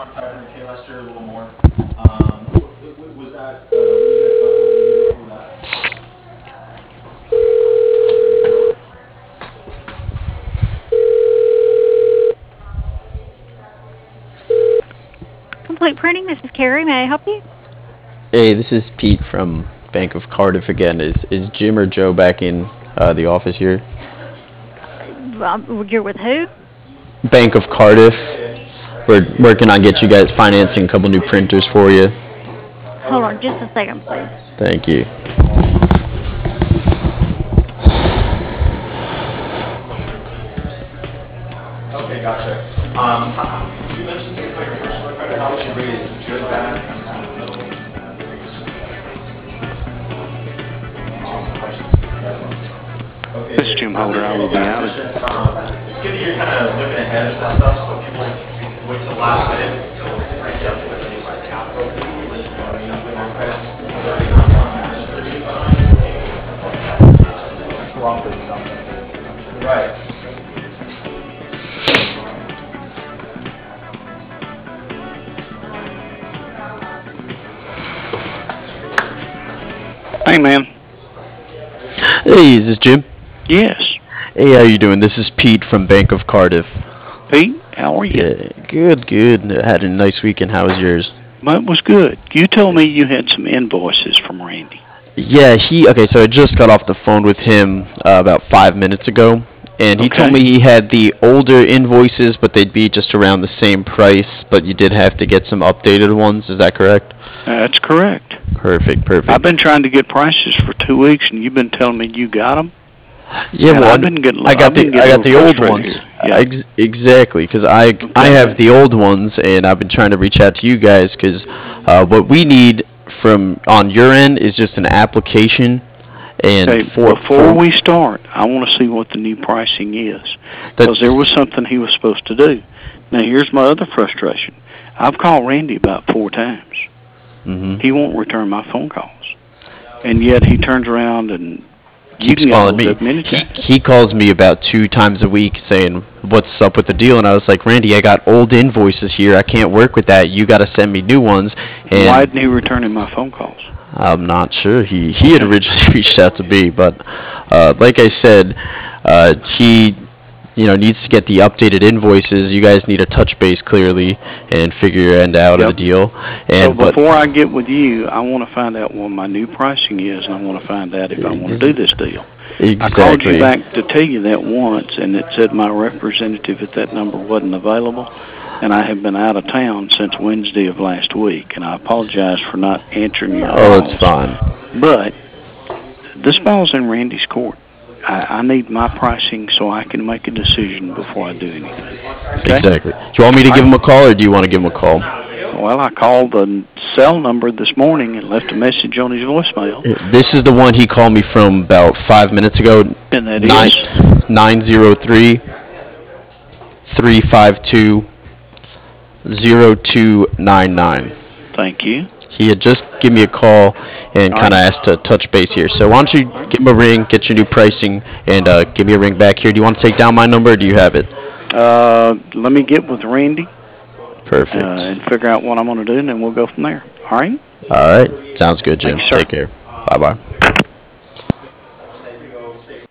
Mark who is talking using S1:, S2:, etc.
S1: Complete Printing, this is Carrie. May I help you?
S2: Hey, this is Pete from Bank of Cardiff again. Is Jim or Joe back in the office here?
S1: You're with who?
S2: Bank of Cardiff. We're working on get you guys financing a couple new printers for you.
S1: Hold on just a second, please.
S2: Thank you.
S3: Okay, gotcha. You mentioned something like your personal credit. How would you rate it? Good, bad? Awesome questions. Okay.
S4: This is Jim Holder. I will be out.
S3: It's good that you're kind of looking ahead of this stuff, so people wait till the last minute. Right.
S4: Hey, man.
S2: Hey, is this Jim?
S4: Yes.
S2: Hey, how you doing? This is Pete from Bank of Cardiff.
S4: Pete, how are you?
S2: Yeah, good. I had a nice weekend. How was yours?
S4: Mine was good. You told me you had some invoices from Randy.
S2: Yeah, so I just got off the phone with him about 5 minutes ago, and he told me he had the older invoices, but they'd be just around the same price, but you did have to get some updated ones. Is that correct?
S4: That's correct.
S2: Perfect.
S4: I've been trying to get prices for 2 weeks, and you've been telling me you got them.
S2: Yeah,
S4: and
S2: well,
S4: I got
S2: the old ones.
S4: Yeah.
S2: Exactly, because I have the old ones, and I've been trying to reach out to you guys because what we need from on your end is just an application. And
S4: before we start, I want to see what the new pricing is, because there was something he was supposed to do. Now, here's my other frustration. I've called Randy about 4 times.
S2: Mm-hmm.
S4: He won't return my phone calls, and yet he turns around and
S2: keeps calling me. He calls me about 2 times a week saying, what's up with the deal? And I was like, Randy, I got old invoices here. I can't work with that. You got to send me new ones. And
S4: why didn't he return my phone calls?
S2: I'm not sure. He had originally reached out to me, but like I said, he needs to get the updated invoices. You guys need to touch base clearly and figure your end out of the deal. And
S4: so before I get with you, I want to find out what my new pricing is, and I want to find out if I want to do this deal.
S2: Exactly.
S4: I called you back to tell you that once, and it said my representative at that number wasn't available, and I have been out of town since Wednesday of last week, and I apologize for not answering your
S2: calls. That's fine.
S4: But this ball's in Randy's court. I need my pricing so I can make a decision before I do anything. Okay?
S2: Exactly. Do you want me to give him a call, or do you want to give him a call?
S4: Well, I called the cell number this morning and left a message on his voicemail.
S2: This is the one he called me from about 5 minutes ago.
S4: And that is
S2: 903-352-0299.
S4: Thank you.
S2: He had just given me a call and kind of asked to touch base here. So why don't you give him a ring, get your new pricing, and give me a ring back here. Do you want to take down my number, or do you have it?
S4: Let me get with Randy.
S2: Perfect.
S4: And figure out what I'm going to do, and then we'll go from there. All right?
S2: All right. Sounds good, Jim.
S4: Thanks, sir.
S2: Take care. Bye-bye.